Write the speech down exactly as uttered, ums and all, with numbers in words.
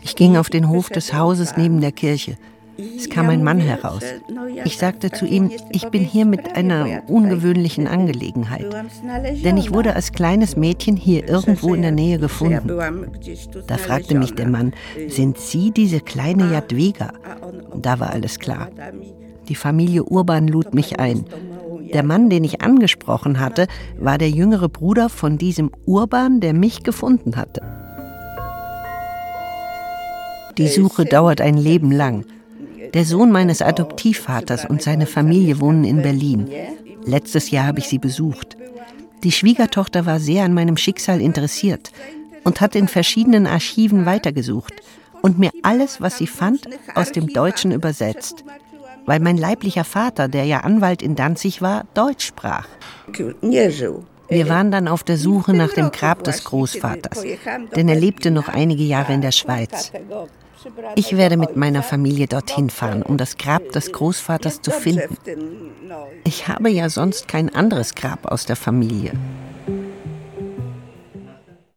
Ich ging auf den Hof des Hauses neben der Kirche. Es kam ein Mann heraus. Ich sagte zu ihm, ich bin hier mit einer ungewöhnlichen Angelegenheit. Denn ich wurde als kleines Mädchen hier irgendwo in der Nähe gefunden. Da fragte mich der Mann, sind Sie diese kleine Jadwiga? Da war alles klar. Die Familie Urban lud mich ein. Der Mann, den ich angesprochen hatte, war der jüngere Bruder von diesem Urban, der mich gefunden hatte. Die Suche dauert ein Leben lang. Der Sohn meines Adoptivvaters und seine Familie wohnen in Berlin. Letztes Jahr habe ich sie besucht. Die Schwiegertochter war sehr an meinem Schicksal interessiert und hat in verschiedenen Archiven weitergesucht und mir alles, was sie fand, aus dem Deutschen übersetzt. Weil mein leiblicher Vater, der ja Anwalt in Danzig war, Deutsch sprach. Wir waren dann auf der Suche nach dem Grab des Großvaters, denn er lebte noch einige Jahre in der Schweiz. Ich werde mit meiner Familie dorthin fahren, um das Grab des Großvaters zu finden. Ich habe ja sonst kein anderes Grab aus der Familie.